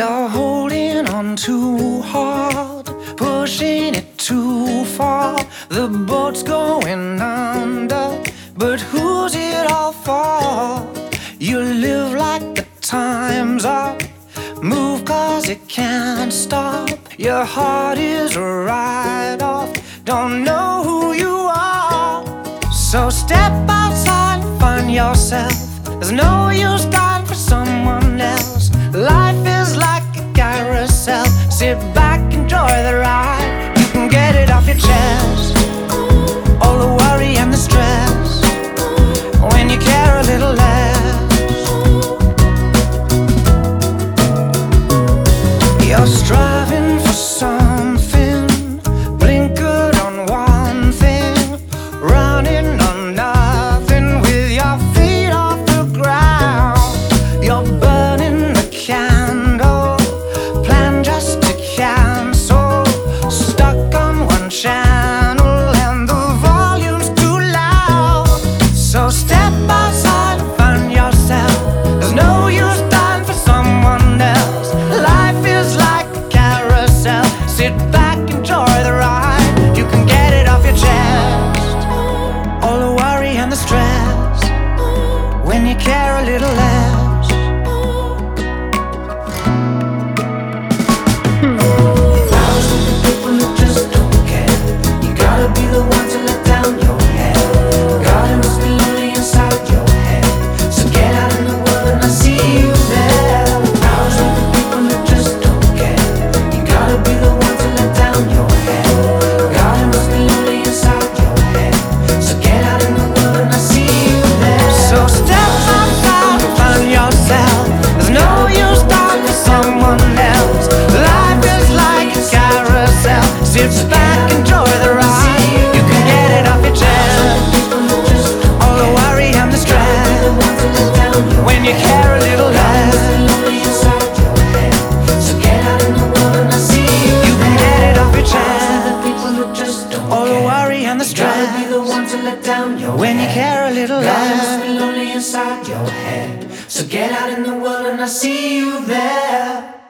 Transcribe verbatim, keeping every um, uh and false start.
You're holding on too hard, pushing it too far. The boat's going under, but who's it all for? You live like the time's up, move cause it can't stop. Your heart is a write-off, don't know who you are. So step outside and find yourself. There's no use dying for someone else. Life is like a carousel. Sit back, enjoy the ride. You can get it off your chest, all the worry and the stress, when you care a little less. You're striving for something, blinkered on one thing, running on nothing with your feet off the ground. You're burning the candle, plan just to cancel, stuck on one channel and the volume's too loud. So step outside and find yourself. There's no use dying for someone else. Life is like a carousel. Sit back, enjoy the ride. You can get it off your chest, all the worry and the stress, when you care a little less. Thousands of people who just don't care. You gotta be the one to let down your hair. God, it must be lonely inside your head. So get out in the world and I see you there. Thousands of people who just don't care. You gotta be the one to let down your hair. God, it must be lonely inside your head. So get out in the world and I see you there. So step outside and find yourself. There's no use dying for someone else. Life is like a carousel. Sit back, enjoy the ride. You can get it off your chest, all the worry and the stress, when you care a little less. So get out in the world and I see you. You can get it off your chest, all the worry and the stress, be the one to let down your when you care a little less. Must be lonely inside your head. So get out in the world and I see you there.